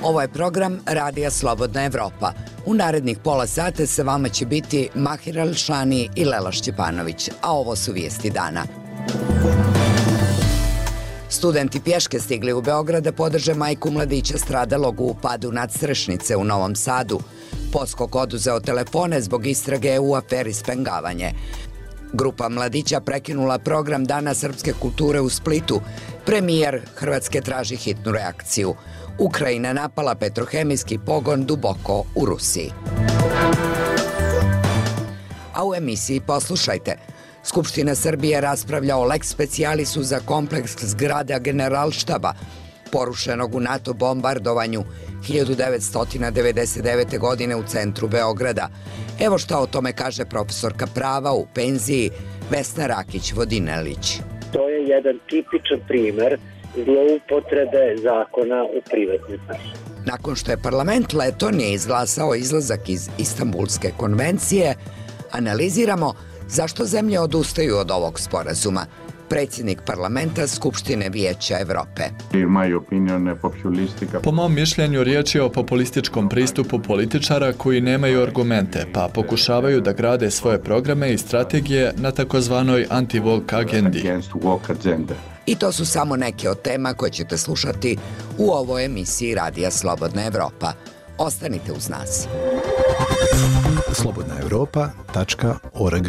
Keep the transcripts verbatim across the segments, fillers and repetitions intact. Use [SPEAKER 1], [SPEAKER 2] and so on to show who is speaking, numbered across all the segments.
[SPEAKER 1] Ovo je program Radija Slobodna Evropa. U narednih pola sata sa vama će biti Mahir Alšani i Lela Šćepanović, a ovo su vijesti dana. Studenti pješke stigli u Beograd da podrže majku mladića stradalog u padu nadstrešnice u Novom Sadu. Poskok oduzeo telefone zbog istrage u aferi Spengavanje. Grupa mladića prekinula program Dana srpske kulture u Splitu. Premijer Hrvatske traži hitnu reakciju. Ukrajina napala petrohemijski pogon duboko u Rusiji. A u emisiji poslušajte. Skupština Srbije raspravlja o lex specialisu za kompleks zgrada Generalštaba, porušenog u NATO bombardovanju hiljadu devetsto devedeset devete. godine u centru Beograda. Evo šta o tome kaže profesorka prava u penziji Vesna Rakić-Vodinelić.
[SPEAKER 2] To je jedan tipičan primer zloupotrebe zakona u privatne svrhe.
[SPEAKER 1] Nakon što je parlament Letonije izglasao izlazak iz Istanbulske konvencije, analiziramo zašto zemlje odustaju od ovog sporazuma. Predsjednik parlamenta Skupštine Vijeća Evrope.
[SPEAKER 3] Po mom mišljenju riječ je o populističkom pristupu političara koji nemaju argumente, pa pokušavaju da grade svoje programe i strategije na takozvanoj anti-woke agendi.
[SPEAKER 1] I to su samo neke od tema koje ćete slušati u ovoj emisiji Radija Slobodna Evropa. Ostanite uz nas.
[SPEAKER 4] slobodna evropa tačka org.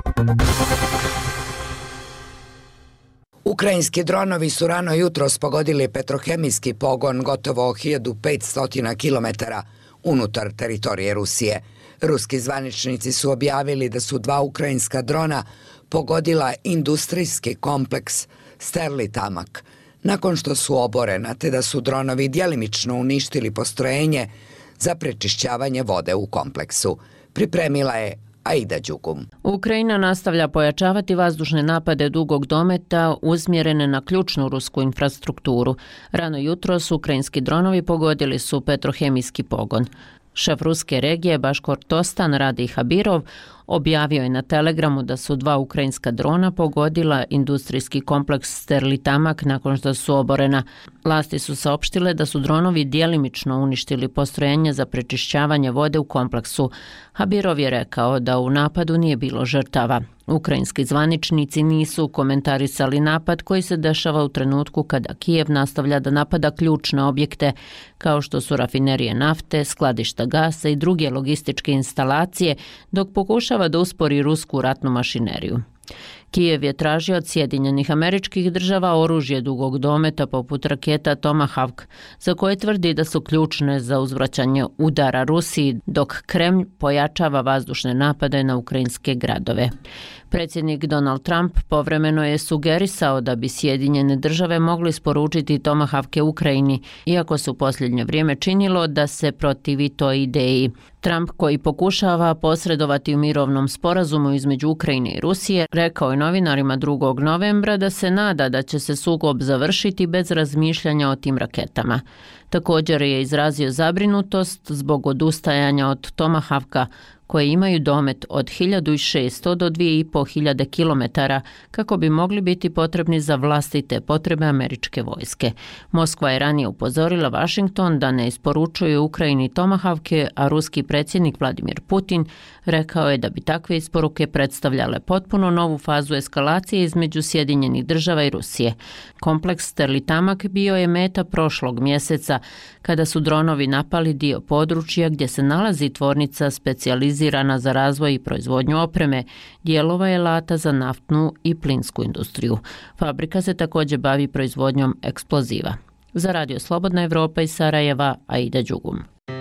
[SPEAKER 1] Ukrajinski dronovi su rano jutros pogodili petrohemijski pogon gotovo hiljadu petsto kilometara unutar teritorije Rusije. Ruski zvaničnici su objavili da su dva ukrajinska drona pogodila industrijski kompleks Sterlitamak, nakon što su oborena, te da su dronovi djelimično uništili postrojenje za prečišćavanje vode u kompleksu. Pripremila je Aida Đugum.
[SPEAKER 5] Ukrajina nastavlja pojačavati vazdušne napade dugog dometa usmjerene na ključnu rusku infrastrukturu. Rano jutros ukrajinski dronovi pogodili su petrohemijski pogon. Šef ruske regije Baškortostan Radij Habirov objavio je na Telegramu da su dva ukrajinska drona pogodila industrijski kompleks Sterlitamak nakon što su oborena. Vlasti su saopštile da su dronovi djelimično uništili postrojenje za prečišćavanje vode u kompleksu. Habirov je rekao da u napadu nije bilo žrtava. Ukrajinski zvaničnici nisu komentarisali napad koji se dešava u trenutku kada Kijev nastavlja da napada ključne objekte kao što su rafinerije nafte, skladišta gasa i druge logističke instalacije, dok pokušava da uspori rusku ratnu mašineriju. Kijev je tražio od Sjedinjenih Američkih Država oružje dugog dometa poput raketa Tomahawk, za koje tvrdi da su ključne za uzvraćanje udara Rusiji, dok Kremlj pojačava vazdušne napade na ukrajinske gradove. Predsjednik Donald Trump povremeno je sugerisao da bi Sjedinjene Države mogli isporučiti Tomahawke Ukrajini, iako se u posljednje vrijeme činilo da se protivi toj ideji. Trump, koji pokušava posredovati u mirovnom sporazumu između Ukrajine i Rusije, rekao je novinarima drugog novembra da se nada da će se sukob završiti bez razmišljanja o tim raketama. Također je izrazio zabrinutost zbog odustajanja od Tomahawka, koje imaju domet od hiljadu šesto do dvije i pol hiljade kilometara kako bi mogli biti potrebni za vlastite potrebe američke vojske. Moskva je ranije upozorila Washington da ne isporučuje Ukrajini Tomahawke, a ruski predsjednik Vladimir Putin rekao je da bi takve isporuke predstavljale potpuno novu fazu eskalacije između Sjedinjenih Država i Rusije. Kompleks Sterlitamak bio je meta prošlog mjeseca kada su dronovi napali dio područja gdje se nalazi tvornica specijalizirana za razvoj i proizvodnju opreme, dijelova i alata za naftnu i plinsku industriju. Fabrika se također bavi proizvodnjom eksploziva. Za Radio Slobodna Evropa iz Sarajeva, Aida Đugum.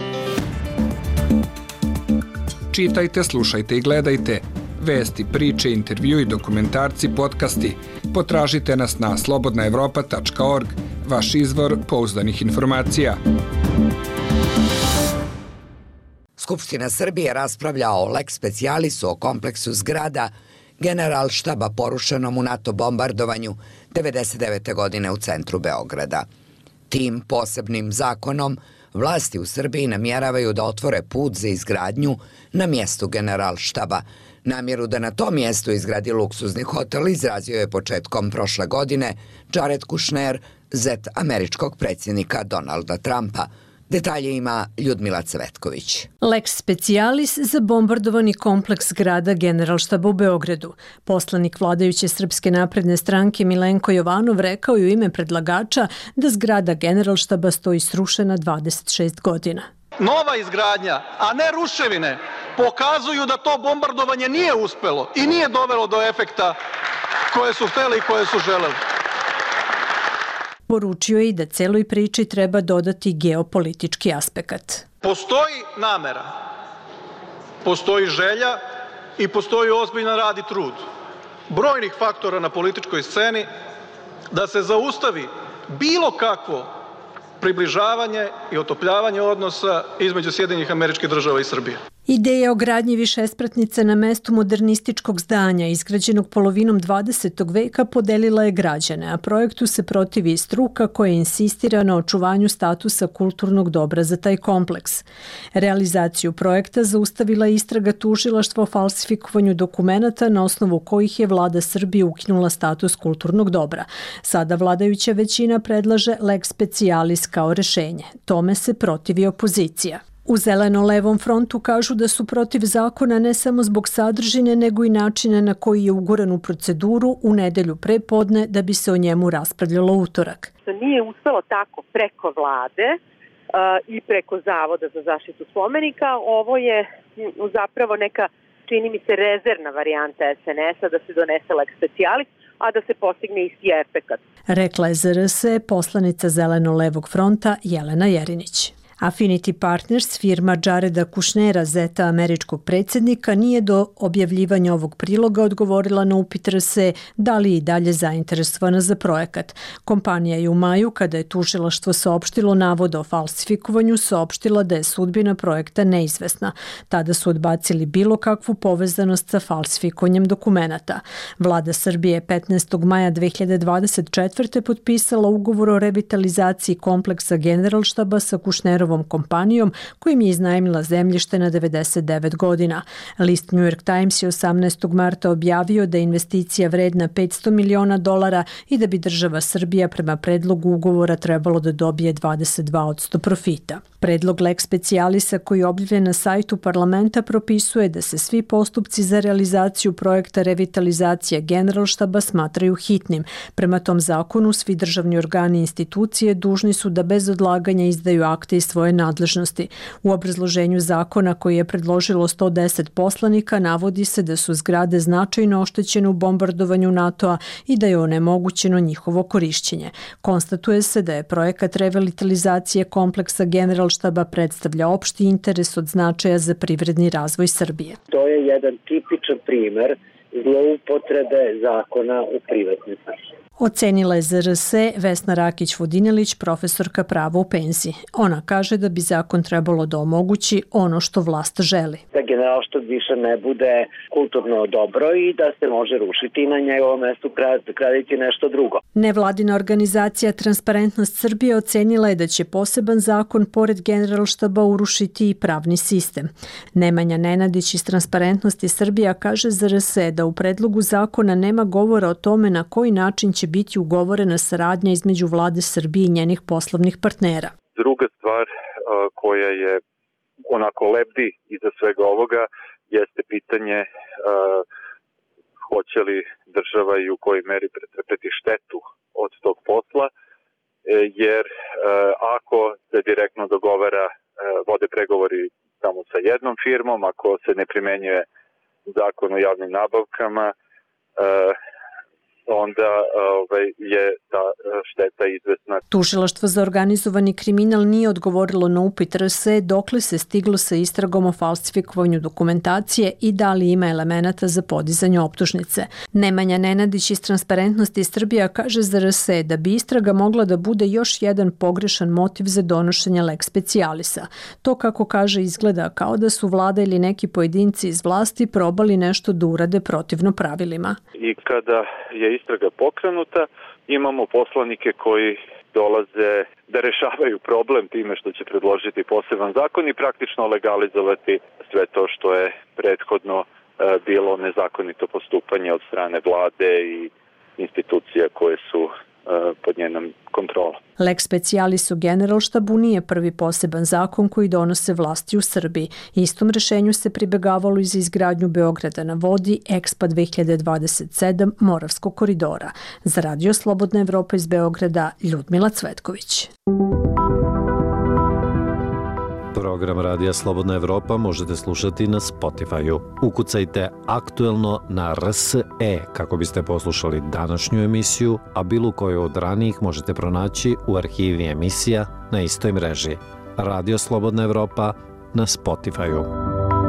[SPEAKER 6] Čitajte, slušajte i gledajte. Vesti, priče, intervjui, dokumentarci, podcasti. Potražite nas na slobodna evropa tačka org, vaš izvor pouzdanih informacija.
[SPEAKER 1] Skupština Srbije raspravlja o lex specialisu o kompleksu zgrada Generalštaba porušenom u NATO bombardovanju devedeset devete. godine u centru Beograda. Tim posebnim zakonom vlasti u Srbiji namjeravaju da otvore put za izgradnju na mjestu Generalštaba. Namjeru da na tom mjestu izgradi luksuzni hotel izrazio je početkom prošle godine Jared Kushner, zet američkog predsjednika Donalda Trumpa. Detalje ima Ljudmila Cvetković.
[SPEAKER 7] Lex specialis za bombardovani kompleks grada Generalštaba u Beogradu. Poslanik vladajuće Srpske napredne stranke Milenko Jovanov rekao je u ime predlagača da zgrada Generalštaba stoji srušena dvadeset šest godina.
[SPEAKER 8] Nova izgradnja, a ne ruševine, pokazuju da to bombardovanje nije uspelo i nije dovelo do efekta koje su hteli i koje su želeli.
[SPEAKER 7] Poručio je i da celoj priči treba dodati geopolitički aspekat.
[SPEAKER 8] Postoji namera, postoji želja i postoji ozbiljan rad i trud brojnih faktora na političkoj sceni da se zaustavi bilo kakvo približavanje i otopljavanje odnosa između Sjedinjenih Američkih Država i Srbije.
[SPEAKER 7] Ideja o gradnji višespratnice na mestu modernističkog zdanja izgrađenog polovinom dvadesetog veka podelila je građane, a projektu se protivi i struka koja insistira na očuvanju statusa kulturnog dobra za taj kompleks. Realizaciju projekta zaustavila je istraga tužilaštva o falsifikovanju dokumenata na osnovu kojih je vlada Srbije ukinula status kulturnog dobra. Sada vladajuća većina predlaže lex specialis kao rešenje. Tome se protivi opozicija. U Zeleno-levom frontu kažu da su protiv zakona ne samo zbog sadržine, nego i načina na koji je uguran u proceduru u nedelju pre podne da bi se o njemu raspravljalo utorak.
[SPEAKER 9] Nije uspelo tako preko vlade uh, i preko Zavoda za zaštitu spomenika. Ovo je zapravo neka, čini mi se, rezervna varijanta es en es-a da se donese lex specialis, a da se postigne isti efekat.
[SPEAKER 7] Rekla je zet er es poslanica Zeleno-levog fronta Jelena Jerinić. Affinity Partners, firma Jareda Kushnera, zeta američkog predsjednika, nije do objavljivanja ovog priloga odgovorila na upit er es da li je i dalje zainteresovana za projekat. Kompanija je u maju, kada je tužilaštvo saopštilo navode o falsifikovanju, saopštila da je sudbina projekta neizvesna. Tada su odbacili bilo kakvu povezanost sa falsifikovanjem dokumenata. Vlada Srbije je petnaestog maja dve hiljade dvadeset četvrte potpisala ugovor o revitalizaciji kompleksa Generalštaba sa Kushnerovom kompanijom kojim je iznajmila zemljište na devedeset devet godina. List New York Times je osamnaestog marta objavio da je investicija vredna petsto miliona dolara i da bi država Srbija prema predlogu ugovora trebalo da dobije dvadeset dva posto profita. Predlog lex specialisa koji je objavljen na sajtu parlamenta propisuje da se svi postupci za realizaciju projekta revitalizacije Generalštaba smatraju hitnim. Prema tom zakonu svi državni organi i institucije dužni su da bez odlaganja izdaju akte iz svoje nadležnosti. U obrazloženju zakona koji je predložilo sto deset poslanika navodi se da su zgrade značajno oštećene u bombardovanju NATO-a i da je onemogućeno njihovo korišćenje. Konstatuje se da je projekat revitalizacije kompleksa Generalštaba predstavlja opšti interes od značaja za privredni razvoj Srbije.
[SPEAKER 2] To je jedan tipičan primer zloupotrebe zakona u privatne svrhe.
[SPEAKER 7] Ocenila je zet er es Vesna Rakić-Vodinelić, profesorka prava u penziji. Ona kaže da bi zakon trebalo da omogući ono što vlast želi.
[SPEAKER 2] Da Generalštab više ne bude kulturno dobro i da se može rušiti i na njegovom mestu graditi nešto drugo.
[SPEAKER 7] Nevladina organizacija Transparentnost Srbije ocenila je da će poseban zakon pored Generalštaba urušiti i pravni sistem. Nemanja Nenadić iz Transparentnosti Srbija kaže zet er es da u predlogu zakona nema govora o tome na koji način će biti ugovorena saradnja između vlade Srbije i njenih poslovnih partnera.
[SPEAKER 10] Druga stvar koja je onako lebdi iza svega ovoga jeste pitanje uh, hoće li država i u kojoj meri pretrpeti štetu od tog posla, jer uh, ako se direktno dogovara, uh, vode pregovori samo sa jednom firmom, ako se ne primenjuje zakon o javnim nabavkama, uh, onda ovaj, je ta šteta izvesna.
[SPEAKER 7] Tužilaštvo za organizovani kriminal nije odgovorilo na upit er es dokle se stiglo sa istragom o falsifikovanju dokumentacije i da li ima elemenata za podizanje optužnice. Nemanja Nenadić iz Transparentnosti Srbija kaže za er es da bi istraga mogla da bude još jedan pogrešan motiv za donošenje lex specialisa. To, kako kaže, izgleda kao da su vlada ili neki pojedinci iz vlasti probali nešto da urade protivno pravilima.
[SPEAKER 10] I kada je istraga pokrenuta, imamo poslanike koji dolaze da rešavaju problem time što će predložiti poseban zakon i praktično legalizovati sve to što je prethodno e, bilo nezakonito postupanje od strane vlade i institucija koje su pod njenom kontrolom.
[SPEAKER 7] Lex specialis u Generalštabu nije prvi poseban zakon koji donose vlasti u Srbiji. Istom rešenju se pribegavalo i za izgradnju Beograda na vodi, Expo dve hiljade dvadeset sedam Moravskog koridora. Za Radio Slobodna Evropa iz Beograda, Ljudmila Cvetković.
[SPEAKER 11] Program Radija Slobodna Evropa možete slušati na Spotify-u. Ukucajte aktuelno na R S E kako biste poslušali današnju emisiju, a bilo koju od ranijih možete pronaći u arhivi emisija na istoj mreži. Radio Slobodna Evropa na Spotify-u.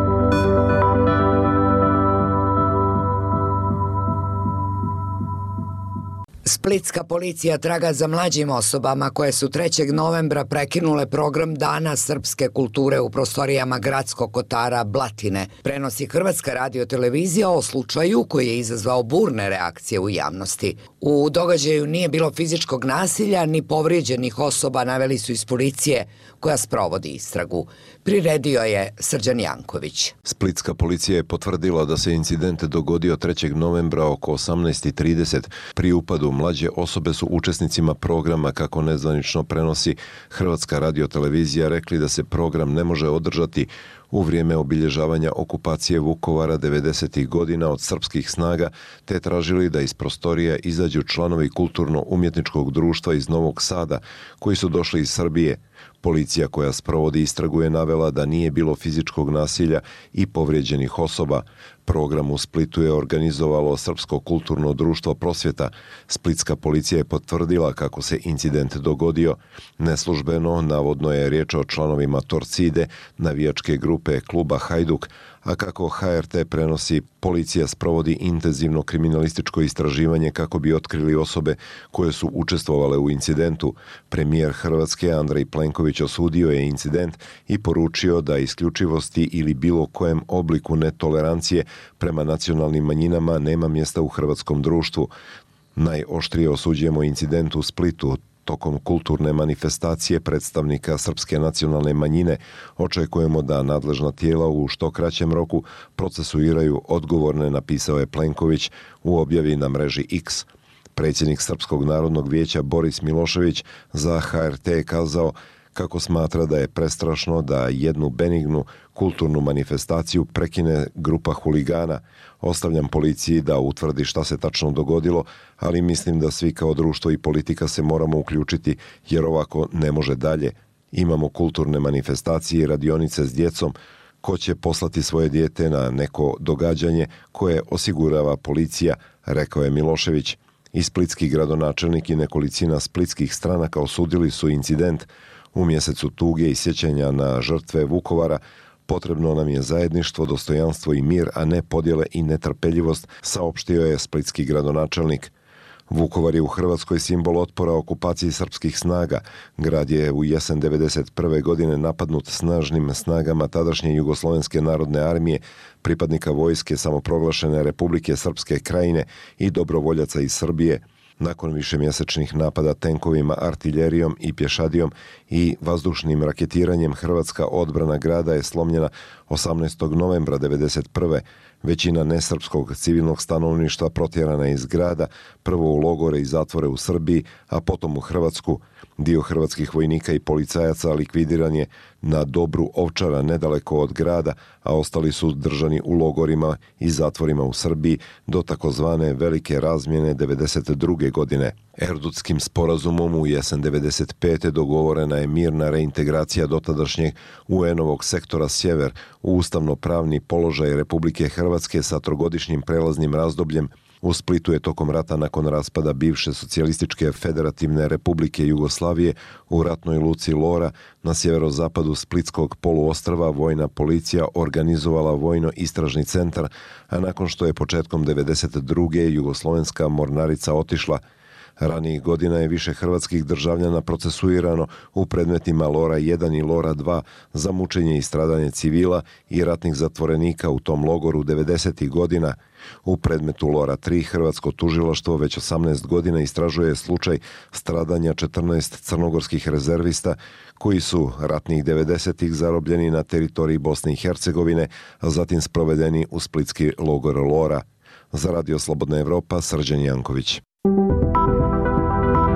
[SPEAKER 1] Splitska policija traga za mlađim osobama koje su trećeg novembra prekinule program Dana srpske kulture u prostorijama gradskog kotara Blatine. Prenosi Hrvatska radiotelevizija o slučaju koji je izazvao burne reakcije u javnosti. U događaju nije bilo fizičkog nasilja ni povrijeđenih osoba, naveli su iz policije koja sprovodi istragu. Priredio je Srđan Janković.
[SPEAKER 12] Splitska policija je potvrdila da se incident dogodio trećeg novembra oko osamnaest i trideset. Pri upadu mlađe osobe su učesnicima programa, kako nezvanično prenosi Hrvatska radiotelevizija, rekli da se program ne može održati u vrijeme obilježavanja okupacije Vukovara devedesetih godina od srpskih snaga, te tražili da iz prostorija izađu članovi kulturno-umjetničkog društva iz Novog Sada, koji su došli iz Srbije. Policija koja sprovodi istragu je navela da nije bilo fizičkog nasilja i povrijeđenih osoba. Program u Splitu je organizovalo Srpsko kulturno društvo Prosvjeta. Splitska policija je potvrdila kako se incident dogodio. Neslužbeno, navodno je riječ o članovima Torcide, navijačke grupe kluba Hajduk, a kako H R T prenosi, policija sprovodi intenzivno kriminalističko istraživanje kako bi otkrili osobe koje su učestvovale u incidentu. Premijer Hrvatske Andrej Plenković osudio je incident i poručio da isključivosti ili bilo kojem obliku netolerancije prema nacionalnim manjinama nema mjesta u hrvatskom društvu. Najoštrije osuđujemo incident u Splitu. Tokom kulturne manifestacije predstavnika srpske nacionalne manjine očekujemo da nadležna tijela u što kraćem roku procesuiraju odgovorne, napisao je Plenković u objavi na mreži X. Predsjednik Srpskog narodnog vijeća Boris Milošević za H R T je kazao kako smatra da je prestrašno da jednu benignu kulturnu manifestaciju prekine grupa huligana. Ostavljam policiji da utvrdi šta se tačno dogodilo, ali mislim da svi kao društvo i politika se moramo uključiti jer ovako ne može dalje. Imamo kulturne manifestacije i radionice s djecom. Ko će poslati svoje dijete na neko događanje koje osigurava policija, rekao je Milošević. I splitski gradonačelnik i nekolicina splitskih stranaka osudili su incident. U mjesecu tuge i sjećanja na žrtve Vukovara potrebno nam je zajedništvo, dostojanstvo i mir, a ne podjele i netrpeljivost, saopštio je splitski gradonačelnik. Vukovar je u Hrvatskoj simbol otpora okupaciji srpskih snaga. Grad je u jesen devedeset prve godine napadnut snažnim snagama tadašnje Jugoslovenske narodne armije, pripadnika vojske samoproglašene Republike Srpske Krajine i dobrovoljaca iz Srbije. Nakon višemjesečnih napada tenkovima, artiljerijom i pješadijom i vazdušnim raketiranjem, hrvatska odbrana grada je slomljena osamnaestog novembra devedeset prve. Većina nesrpskog civilnog stanovništva protjerana iz grada, prvo u logore i zatvore u Srbiji, a potom u Hrvatsku. Dio hrvatskih vojnika i policajaca likvidiran je na Dobru Ovčara nedaleko od grada, a ostali su držani u logorima i zatvorima u Srbiji do takozvane velike razmjene devedeset druge godine. Erdutskim sporazumom u jesen devedeset pete dogovorena je mirna reintegracija dotadašnjeg U N-ovog sektora Sjever u ustavno-pravni položaj Republike Hrvatske sa trogodišnjim prelaznim razdobljem. U Splitu je tokom rata nakon raspada bivše socijalističke federativne Republike Jugoslavije u ratnoj luci Lora na sjeverozapadu Splitskog poluostrva vojna policija organizovala vojno-istražni centar, a nakon što je početkom devedeset druge jugoslovenska mornarica otišla, ranijih godina je više hrvatskih državljana procesuirano u predmetima Lora jedan i Lora dva za mučenje i stradanje civila i ratnih zatvorenika u tom logoru devedesetih godina. U predmetu Lora tri hrvatsko tužilaštvo već osamnaest godina istražuje slučaj stradanja četrnaest crnogorskih rezervista koji su ratnih devedesetih zarobljeni na teritoriji Bosne i Hercegovine, a zatim sprovedeni u splitski logor Lora. Za Radio Slobodna Evropa, Srđan Janković.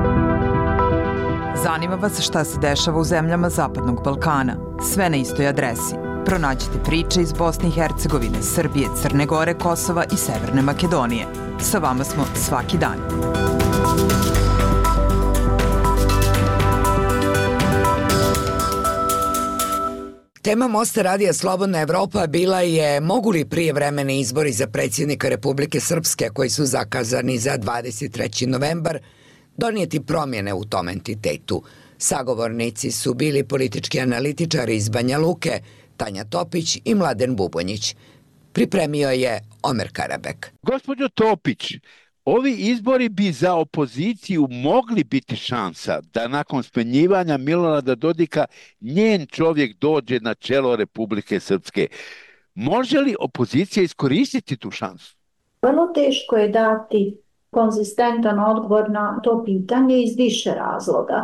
[SPEAKER 13] Zanima vas šta se dešava u zemljama Zapadnog Balkana. Sve na istoj adresi. Pronađite priče iz Bosne i Hercegovine, Srbije, Crne Gore, Kosova i Severne Makedonije. Sa vama smo svaki dan.
[SPEAKER 1] Tema Mosta radija Slobodna Evropa bila je mogu li prijevremeni izbori za predsjednika Republike Srpske koji su zakazani za dvadeset treći novembar donijeti promjene u tom entitetu. Sagovornici su bili politički analitičari iz Banja Luke, Tanja Topić i Mladen Bubonjić. Pripremio je Omer Karabek.
[SPEAKER 14] Gospođo Topić, ovi izbori bi za opoziciju mogli biti šansa da nakon smenjivanja Milorada Dodika njen čovjek dođe na čelo Republike Srpske. Može li opozicija iskoristiti tu šansu?
[SPEAKER 15] Vrlo teško je dati konzistentan odgovor na to pitanje iz više razloga.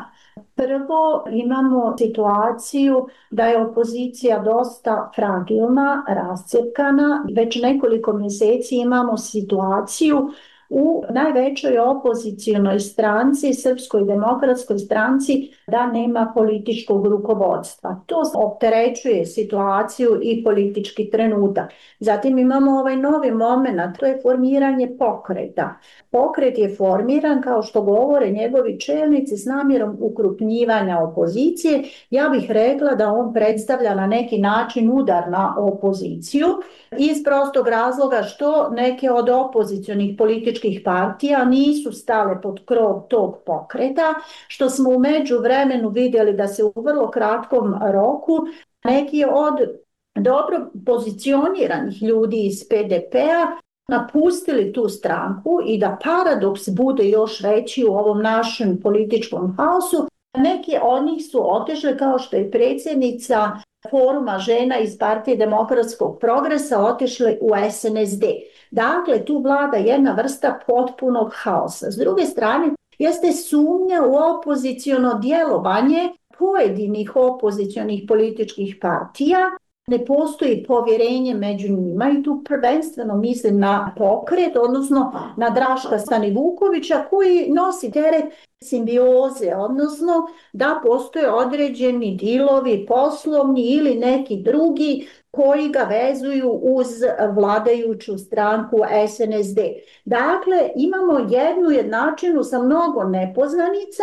[SPEAKER 15] Prvo, imamo situaciju da je opozicija dosta fragilna, rascjepkana. Već nekoliko mjeseci imamo situaciju u najvećoj opozicijonoj stranci, Srpskoj demokratskoj stranci, da nema političkog rukovodstva. To opterećuje situaciju i politički trenutak. Zatim imamo ovaj novi moment, to je formiranje pokreta. Pokret je formiran, kao što govore njegovi čelnici, s namjerom ukrupnjivanja opozicije. Ja bih rekla da on predstavlja na neki način udar na opoziciju iz prostog razloga što neke od opozicionih političkih partija nisu stale pod krov tog pokreta, što smo u međuvremenu vidjeli da se u vrlo kratkom roku neki od dobro pozicioniranih ljudi iz P D P-a napustili tu stranku i da paradoks bude još veći u ovom našem političkom haosu. Neki od njih su otišli, kao što je predsjednica Foruma žena iz Partije demokratskog progresa, otišli u S N S D. Dakle, tu vlada jedna vrsta potpunog haosa. S druge strane, jeste sumnja u opoziciono djelovanje pojedinih opozicionih političkih partija. Ne postoji povjerenje među njima i tu prvenstveno mislim na pokret, odnosno na Draška Stanivukovića koji nosi teret simbioze, odnosno da postoje određeni dilovi poslovni ili neki drugi koji ga vezuju uz vladajuću stranku S N S D. Dakle, imamo jednu jednačinu sa mnogo nepoznanica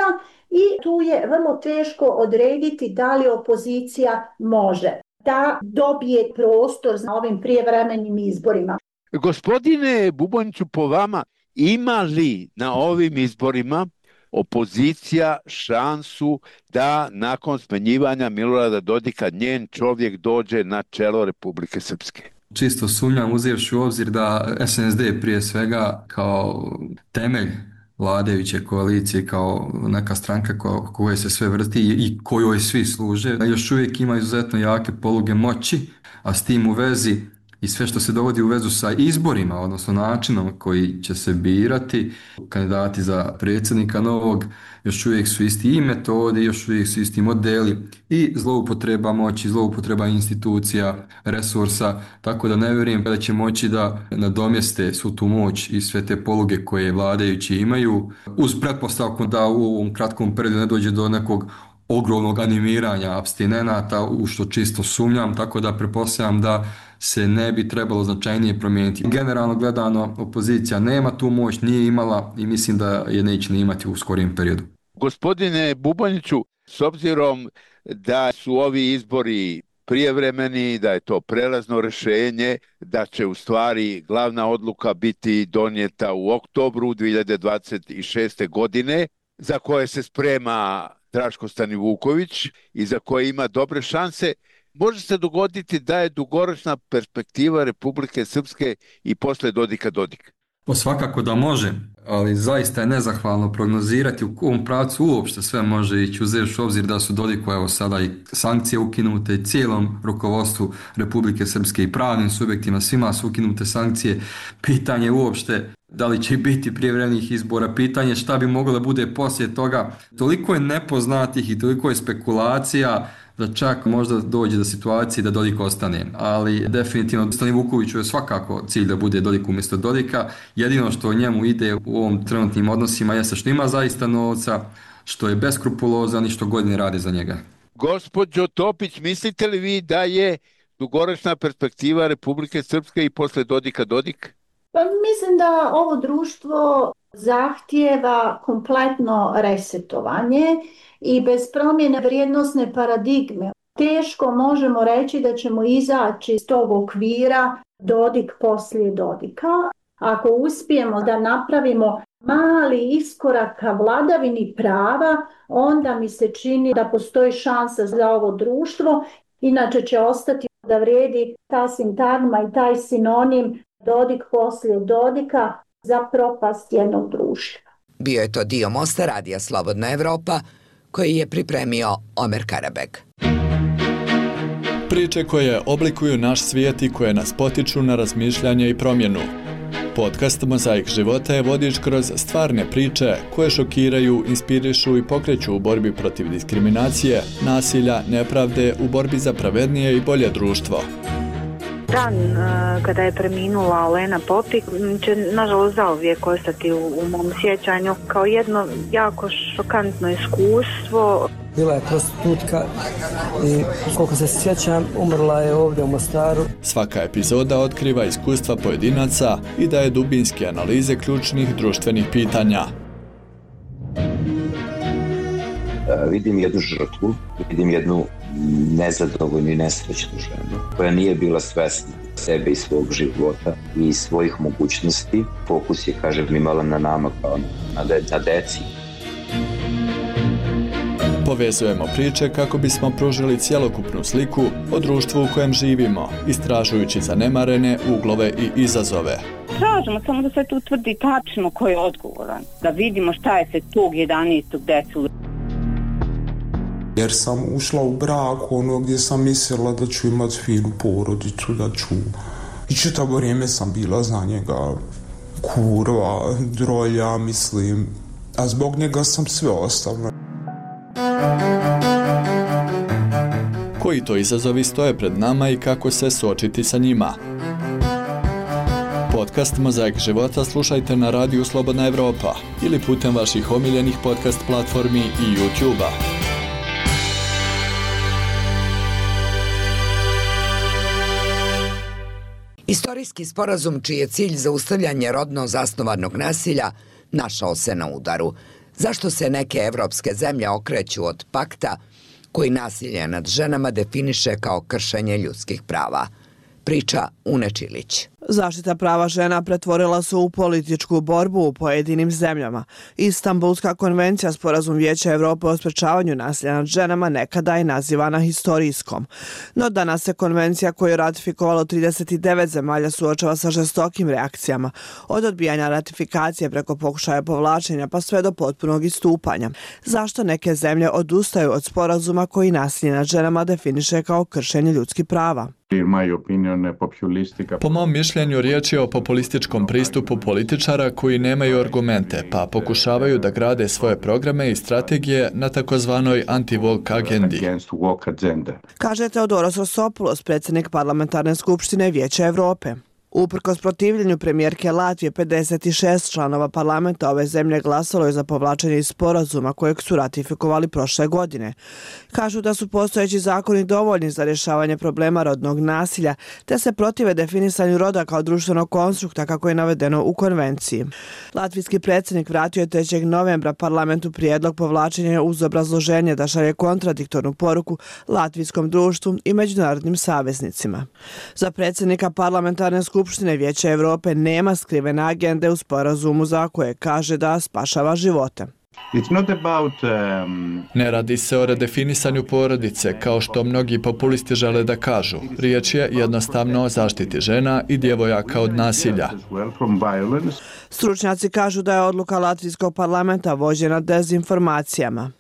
[SPEAKER 15] i tu je vrlo teško odrediti da li opozicija može da dobije prostor na ovim prijevremenim izborima.
[SPEAKER 14] Gospodine Bubonjiću, po vama, ima li na ovim izborima opozicija šansu da nakon smenjivanja Milorada Dodika njen čovjek dođe na čelo Republike Srpske?
[SPEAKER 16] Čisto sumnjam, uzevši u obzir da S N S D prije svega kao temelj vladajuće koalicije, kao neka stranka ko, koje se sve vrti i kojoj svi služe, još uvijek ima izuzetno jake poluge moći, a s tim u vezi i sve što se dovodi u vezu sa izborima, odnosno načinom koji će se birati kandidati za predsjednika novog, još uvijek su isti i metodi, još uvijek su isti modeli i zloupotreba moći, zloupotreba institucija, resursa, tako da ne vjerujem da će moći da nadomjeste svu tu moć i sve te poluge koje vladajući imaju, uz pretpostavku da u ovom kratkom periodu ne dođe do nekog ogromnog animiranja apstinenata, u što čisto sumnjam, tako da pretpostavljam da se ne bi trebalo značajnije promijeniti. Generalno gledano, opozicija nema tu moć, nije imala i mislim da je neće ni imati u skorijem periodu.
[SPEAKER 14] Gospodine Bubonjiću, s obzirom da su ovi izbori prijevremeni, da je to prelazno rješenje, da će u stvari glavna odluka biti donijeta u oktobru dvije hiljade dvadeset šeste. godine, za koje se sprema Draško Stanivuković i za koje ima dobre šanse, može se dogoditi da je dugoročna perspektiva Republike Srpske i posle Dodika Dodik?
[SPEAKER 16] Po svakako da može, ali zaista je nezahvalno prognozirati u kom pravcu uopšte sve može ići, uzevši u obzir da su Dodiku evo sada i sankcije ukinute i cijelom rukovodstvu Republike Srpske i pravnim subjektima, svima su ukinute sankcije. Pitanje uopšte da li će biti prijevremenih izbora, pitanje šta bi moglo da bude poslije toga. Toliko je nepoznatih i toliko je spekulacija da čak možda dođe do situacije da Dodik ostane. Ali definitivno Stanivukoviću je svakako cilj da bude Dodik umjesto Dodika. Jedino što njemu ide u ovom trenutnim odnosima jeste što ima zaista novca, što je beskrupulozan i što godine rade za njega.
[SPEAKER 14] Gospođo Topić, mislite li vi da je dugoročna perspektiva Republike Srpske i posle Dodika Dodik?
[SPEAKER 15] Pa mislim da ovo društvo zahtijeva kompletno resetovanje i bez promjene vrijednosne paradigme teško možemo reći da ćemo izaći iz tog okvira Dodik poslije Dodika. Ako uspijemo da napravimo mali iskorak ka vladavini prava, onda mi se čini da postoji šansa za ovo društvo, inače će ostati da vrijedi ta sintagma i taj sinonim Dodik poslije Dodika za propast jednog društva.
[SPEAKER 1] Bio je to dio Mosta radija Slobodna Evropa koji je pripremio Omer Karabeg.
[SPEAKER 3] Priče koje oblikuju naš svijet i koje nas potiču na razmišljanje i promjenu. Podcast Mozaik života je vodič kroz stvarne priče koje šokiraju, inspirišu i pokreću u borbi protiv diskriminacije, nasilja, nepravde, u borbi za pravednije i bolje društvo.
[SPEAKER 17] Dan kada je preminula Olena Popik će nažalost zauvijek ostati u, u mom sjećanju kao jedno jako šokantno iskustvo.
[SPEAKER 18] Bila je prostitutka i koliko se sjećam umrla je ovdje u Mostaru.
[SPEAKER 3] Svaka epizoda otkriva iskustva pojedinaca i daje dubinske analize ključnih društvenih pitanja.
[SPEAKER 19] Vidim jednu žrtvu, vidim jednu nezadovoljnu i nesrećnu ženu koja nije bila svesna sebe i svog života i svojih mogućnosti. Fokus je, kažem, imala na nama kao na, de, na deci.
[SPEAKER 3] Povezujemo priče kako bismo pružili cjelokupnu sliku o društvu u kojem živimo, istražujući zanemarene uglove i izazove.
[SPEAKER 20] Tražimo samo da se tu utvrdi tačno ko je odgovoran, da vidimo šta je se tog jedanaestog desilo.
[SPEAKER 21] Jer sam ušla u brak ono gdje sam mislila da ću imati finu porodicu, da ću... I čitavo vrijeme sam bila za njega kurva, drolja, mislim. A zbog njega sam sve ostavila.
[SPEAKER 3] Koji to izazovi stoje pred nama i kako se suočiti sa njima? Podcast Mozaik života slušajte na radiju Slobodna Evropa ili putem vaših omiljenih podcast platformi i YouTube-a.
[SPEAKER 1] Istorijski sporazum čiji je cilj zaustavljanje rodno zasnovanog nasilja našao se na udaru. Zašto se neke evropske zemlje okreću od pakta koji nasilje nad ženama definiše kao kršenje ljudskih prava? Priča Une Čilić.
[SPEAKER 22] Zaštita prava žena pretvorila se u političku borbu u pojedinim zemljama. Istanbulska konvencija, sporazum Vijeća Evrope o sprečavanju nasilja nad ženama, nekada je nazivana historijskom. No danas se konvencija koju je ratifikovalo trideset devet zemalja suočava sa žestokim reakcijama, od odbijanja ratifikacije preko pokušaja povlačenja pa sve do potpunog istupanja. Zašto neke zemlje odustaju od sporazuma koji nasilje nad ženama definiše kao kršenje ljudskih prava?
[SPEAKER 3] Po mom mišljenju riječ je o populističkom pristupu političara koji nemaju argumente, pa pokušavaju da grade svoje programe i strategije na takozvanoj anti-woke agendi.
[SPEAKER 22] Kaže Teodoros Rosopoulos, predsjednik parlamentarne skupštine Vijeća Evrope. Uprkos protivljenju premijerke Latvije, pedeset šest članova parlamenta ove zemlje glasalo je za povlačenje iz sporazuma kojeg su ratifikovali prošle godine. Kažu da su postojeći zakoni dovoljni za rješavanje problema rodnog nasilja, te se protive definisanju roda kao društvenog konstrukta kako je navedeno u konvenciji. Latvijski predsjednik vratio je trećeg novembra parlamentu prijedlog povlačenja uz obrazloženje da šalje kontradiktornu poruku latvijskom društvu i međunarodnim saveznicima. Za predsjednika parlamentarne skupštine Skupštine Vijeća Evrope nema skrivene agende u sporazumu za koje kaže da spašava živote.
[SPEAKER 3] About, um... Ne radi se o redefinisanju porodice, kao što mnogi populisti žele da kažu. Riječ je jednostavno o zaštiti žena i djevojaka od nasilja.
[SPEAKER 22] Stručnjaci kažu da je odluka Latvijskog parlamenta vođena dezinformacijama.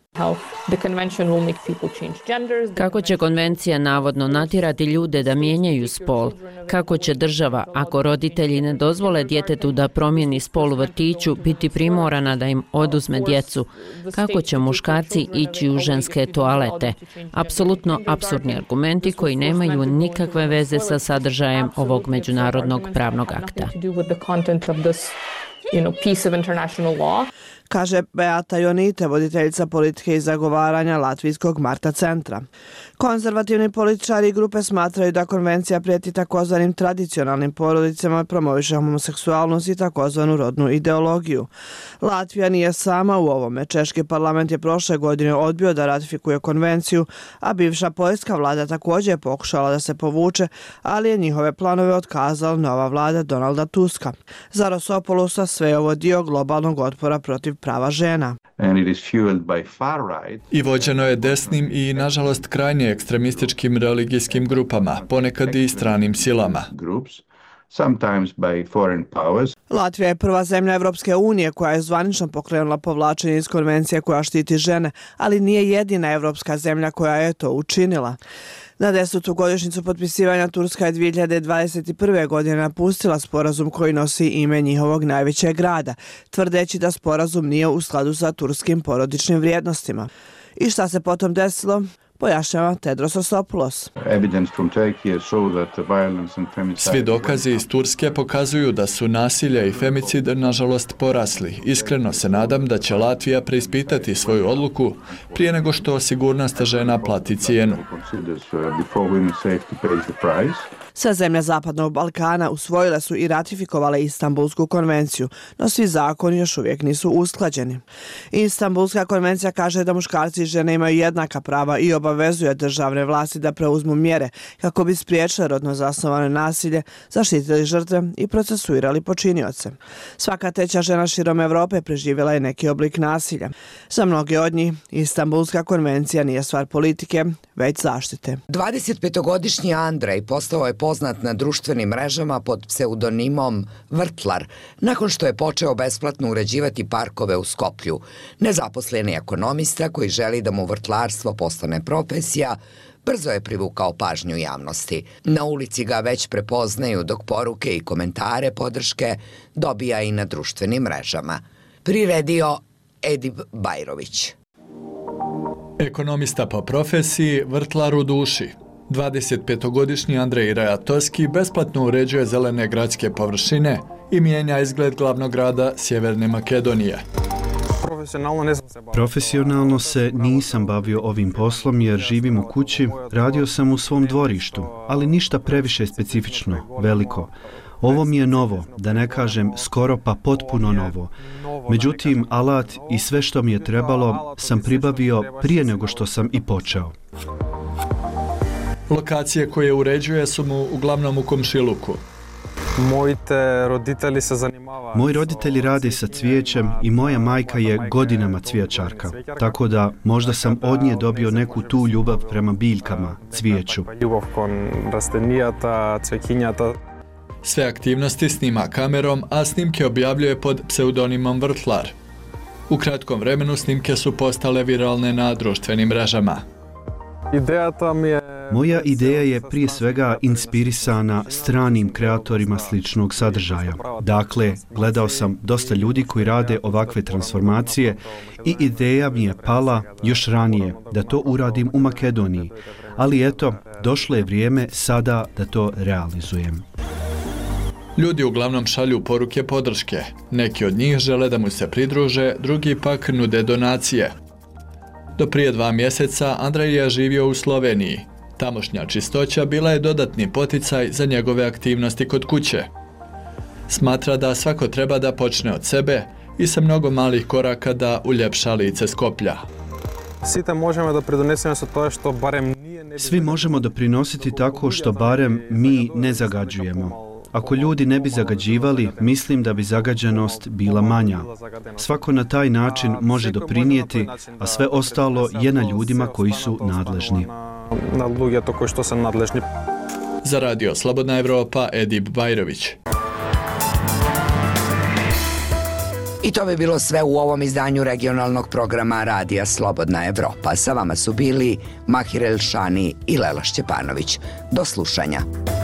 [SPEAKER 5] Kako će konvencija navodno natjerati ljude da mijenjaju spol? Kako će država, ako roditelji ne dozvole djetetu da promijeni spol u vrtiću, biti primorana da im oduzme djecu? Kako će muškarci ići u ženske toalete? Apsolutno apsurdni argumenti koji nemaju nikakve veze sa sadržajem ovog međunarodnog pravnog akta.
[SPEAKER 22] kaže Beata Jonite, voditeljica politike i zagovaranja Latvijskog Marta centra. Konzervativni političari i grupe smatraju da konvencija prijeti takozvanim tradicionalnim porodicama, promoviše homoseksualnost i takozvanu rodnu ideologiju. Latvija nije sama u ovome. Češki parlament je prošle godine odbio da ratifikuje konvenciju, a bivša poljska vlada također je pokušala da se povuče, ali je njihove planove otkazala nova vlada Donalda Tuska. Za Rosopoulosa sve je ovo dio globalnog otpora protiv prava žena.
[SPEAKER 3] I vođeno je desnim i, nažalost, krajnje ekstremističkim religijskim grupama, ponekad i stranim silama.
[SPEAKER 22] Latvija je prva zemlja Evropske unije koja je zvanično pokrenula povlačenje iz konvencije koja štiti žene, ali nije jedina evropska zemlja koja je to učinila. Na desetu godišnjicu potpisivanja Turska je dvije hiljade dvadeset prve. godine napustila sporazum koji nosi ime njihovog najvećeg grada, tvrdeći da sporazum nije u skladu sa turskim porodičnim vrijednostima. I šta se potom desilo? Pojašnjava Tedros Rosopoulos.
[SPEAKER 3] Svi dokazi iz Turske pokazuju da su nasilje i femicid nažalost porasli. Iskreno se nadam da će Latvija preispitati svoju odluku prije nego što sigurnost žena plati cijenu.
[SPEAKER 22] Sve zemlje Zapadnog Balkana usvojile su i ratifikovale Istanbulsku konvenciju, no svi zakoni još uvijek nisu usklađeni. Istanbulska konvencija kaže da muškarci i žene imaju jednaka prava i obavezuje državne vlasti da preuzmu mjere kako bi spriječile rodno zasnovano nasilje, zaštitili žrtve i procesuirali počinioce. Svaka treća žena širom Europe preživjela je neki oblik nasilja. Za mnoge od njih Istanbulska konvencija nije stvar politike, već zaštite.
[SPEAKER 1] dvadesetpetogodišnji Andrej postao je poznat na društvenim mrežama pod pseudonimom Vrtlar, nakon što je počeo besplatno uređivati parkove u Skoplju. Nezaposleni ekonomista koji želi da mu vrtlarstvo postane profesija, brzo je privukao pažnju javnosti. Na ulici ga već prepoznaju, dok poruke i komentare podrške dobija i na društvenim mrežama. Priredio Edip Bajrović.
[SPEAKER 3] Ekonomista po profesiji, vrtlar u duši. dvadesetpetogodišnji Andrej Rajatoski besplatno uređuje zelene gradske površine i mijenja izgled glavnog grada Sjeverne Makedonije.
[SPEAKER 4] Profesionalno se nisam bavio ovim poslom jer živim u kući, radio sam u svom dvorištu, ali ništa previše specifično, veliko. Ovo mi je novo, da ne kažem skoro pa potpuno novo. Međutim, alat i sve što mi je trebalo sam pribavio prije nego što sam i počeo.
[SPEAKER 3] Lokacije koje uređuje su mu uglavnom u komšiluku.
[SPEAKER 4] Moji roditelji rade sa cvijećem i moja majka je godinama cvijećarka, tako da možda sam od nje dobio neku tu ljubav prema biljkama, cvijeću.
[SPEAKER 3] Sve aktivnosti snima kamerom, a snimke objavljuje pod pseudonimom Vrtlar. U kratkom vremenu snimke su postale viralne na društvenim mrežama.
[SPEAKER 4] Moja ideja je prije svega inspirisana stranim kreatorima sličnog sadržaja. Dakle, gledao sam dosta ljudi koji rade ovakve transformacije i ideja mi je pala još ranije da to uradim u Makedoniji. Ali eto, došlo je vrijeme sada da to realizujem.
[SPEAKER 3] Ljudi uglavnom šalju poruke podrške. Neki od njih žele da mu se pridruže, drugi pak nude donacije. Do prije dva mjeseca Andrej je živio u Sloveniji. Tamošnja čistoća bila je dodatni poticaj za njegove aktivnosti kod kuće. Smatra da svako treba da počne od sebe i sa mnogo malih koraka da uljepša lice Skoplja.
[SPEAKER 4] Svi možemo doprinositi tako što barem mi ne zagađujemo. Ako ljudi ne bi zagađivali, mislim da bi zagađenost bila manja. Svako na taj način može doprinijeti, a sve ostalo je na ljudima koji su nadležni.
[SPEAKER 3] Za Radio Slobodna Evropa, Edip Bajrović.
[SPEAKER 1] I to bi bilo sve u ovom izdanju regionalnog programa Radija Slobodna Evropa. Sa vama su bili Mahir Elšani i Lela Šćepanović. Do slušanja.